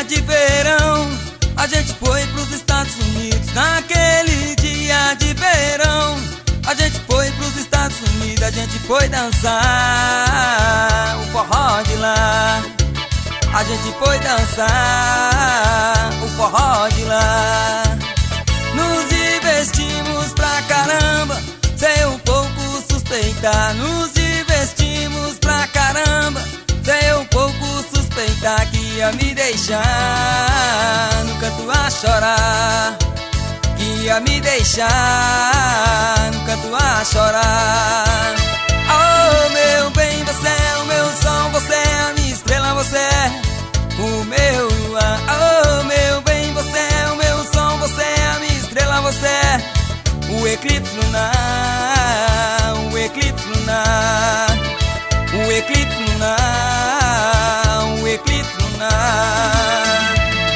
dia de verão, a gente foi pros Estados Unidos. Naquele dia de verão, a gente foi pros Estados Unidos. A gente foi dançar o forró de lá. A gente foi dançar o forró de lá. Nos divertimos pra caramba, sem um pouco suspeitar. Nos divertimos pra caramba, sem um pouco suspeitar que ia me deixar no canto a chorar. Que ia me deixar no canto a chorar. Oh meu bem, você é o meu som, você é a minha estrela, você é o meu luar. Oh meu bem, você é o meu som, você é a minha estrela, você é o eclipse lunar. O eclipse lunar. O eclipse lunar. O eclipse lunar.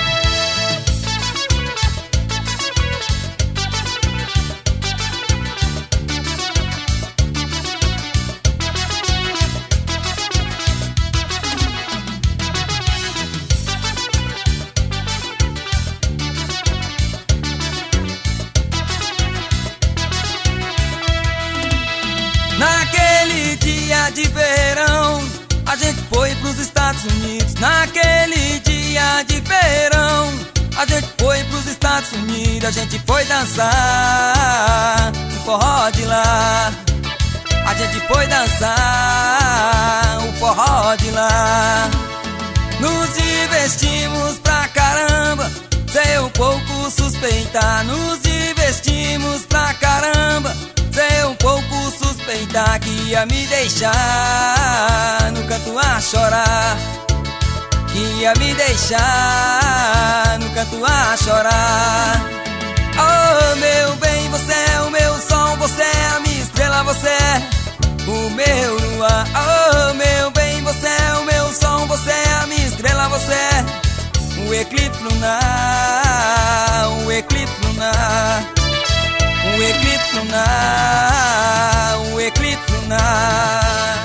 Naquele dia de verão, a gente foi pros Estados Unidos. Naquele dia de verão, a gente foi pros Estados Unidos. A gente foi dançar o forró de lá. A gente foi dançar o forró de lá. Nos divertimos pra caramba, sem um pouco suspeitar. Nos divertimos pra caramba, sem um pouco suspeitar que ia me deixar no canto a chorar. Que ia me deixar no canto a chorar. Oh meu bem, você é o meu som, você é a minha estrela, você é o meu luar. Oh meu bem, você é o meu som, você é a minha estrela, você é o eclipse lunar. O eclipse lunar. O eclipse lunar. O eclipse lunar.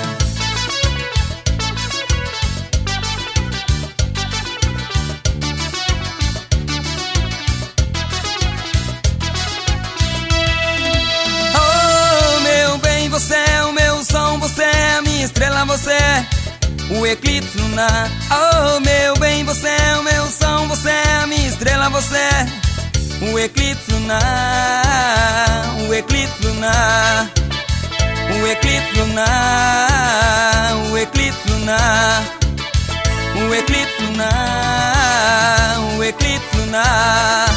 Oh meu bem, você é o meu som, você é a minha estrela, você é o eclipse lunar. Oh meu bem, você é o meu som, você é a minha estrela, você é o eclipse lunar. O eclipse lunar. O eclipse lunar. O eclipse lunar. O eclipse lunar. O eclipse lunar.